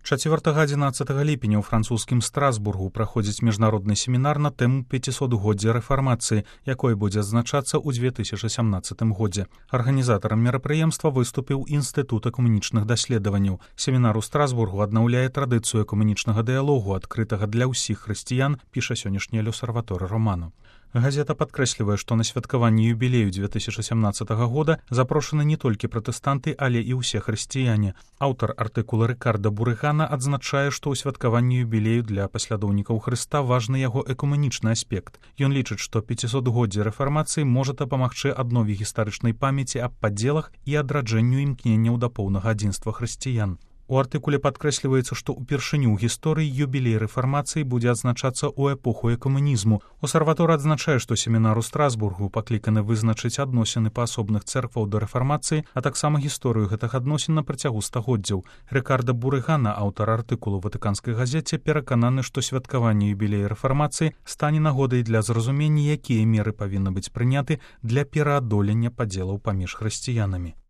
4-11 ліпеня ў французскім Страсбургу праходзіць міжнародны семінар на тэму 500годдзя рэфармацыі, якой будзе адзначацца ў 2017 годзе. Арганізатарам мерапрыемства выступіў Інстытут экуменічных даследаванняў. Семінар у Страсбургу аднаўляе традыцыю экуменічнага дыялогу, адкрытага для ўсіх хрысціян, піша сённяшні L'Osservatore Romano. Газета падкрэслівае, што на святкаванне юбілею 2017 года запрошаны не толькі пратэстанты, але і ўсе хрысціяне. Аўтар артыкула Рыкарда Бурыгана адзначае, што ў святкаванні юбілею для паслядоўнікаў Хрыста важны яго экуменічны аспект. Ён лічыць, што 500годдзе рэфармацыі можа дапамагчы аднове гістарычнай памяці аб падзелах і адраджэнню імкненняў да поўнага адзінства хрысціян. У артыкуле падкрэсліваецца, што ўпершыню ў гісторыі юбілей рэфармацыі будзе адзначацца ў эпоху экуменізму. L'Osservatore адзначае, што семінар у Страсбургу пакліканы вызначыць адносіны паасобных цэркваў да рэфармацыі, а таксама гісторыю гэтых адносін на працягу стагоддзяў. Рыкарда Бурыгана, аўтар артыкулу Ватыканскай газеце, перакананы, што святкаванне юбілея рэфармацыі стане нагодай для зразумення, якія меры павінны быць прыняты для пераадолення падзелаў паміж хрысціянамі.